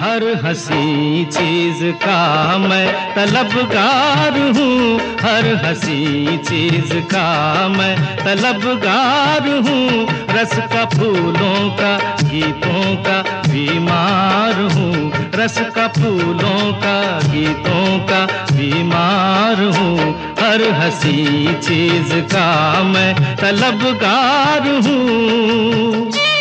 हर हंसी चीज का मैं तलबगार हूँ, हर हंसी चीज का मैं तलबगार हूँ। रस का फूलों का गीतों का बीमार हूँ, रस का फूलों का गीतों का बीमार हूँ। हर हंसी चीज का मैं तलबगार हूँ।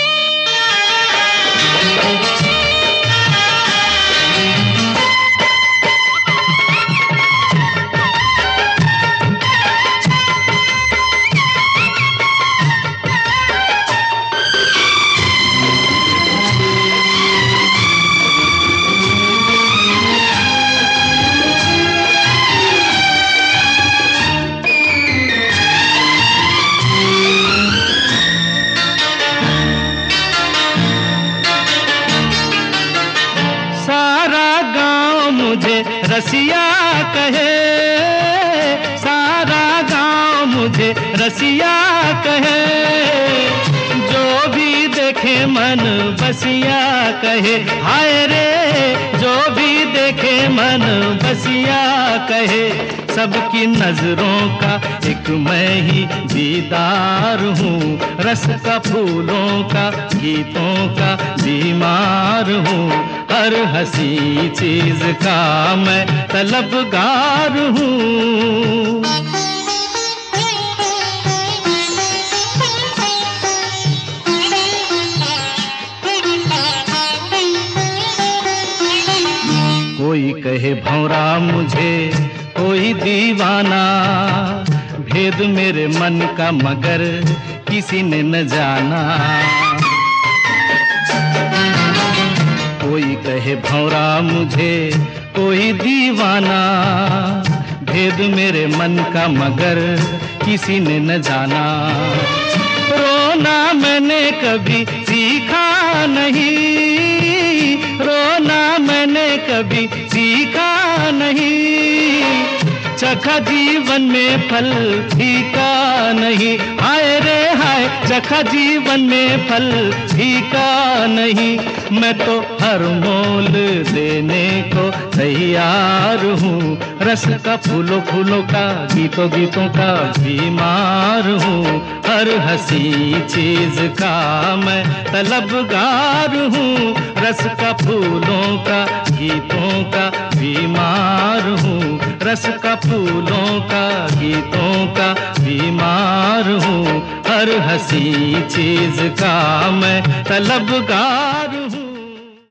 मुझे रसिया कहे, सारा गांव मुझे रसिया कहे। जो भी देखे मन बसिया कहे, हाय रे जो भी देखे मन बसिया कहे। सबकी नजरों का एक मैं ही दीदार हूँ, रस का फूलों का गीतों का बीमार हूँ। हर हंसी चीज का मैं तलबगार हूँ। कोई कहे भंवरा मुझे, कोई दीवाना, भेद मेरे मन का मगर किसी ने न जाना। कोई कहे भंवरा मुझे, कोई दीवाना, भेद मेरे मन का मगर किसी ने न जाना। रोना मैंने कभी सीखा नहीं, रोना मैंने कभी सीखा नहीं। चखा जीवन में फल फीका नहीं, हाय रे हाय चखा जीवन में फल फीका नहीं। मैं तो हर मोल देने को तैयार हूँ, रस का फूलों फूलों का गीतों गीतों का बीमार हूँ। हर हंसी चीज का मैं तलबगार हूँ, रस का फूलों का गीतों का बीमार हूँ। रस का फूलों का गीतों का बीमार हूँ। हर हंसी चीज का मैं तलबगार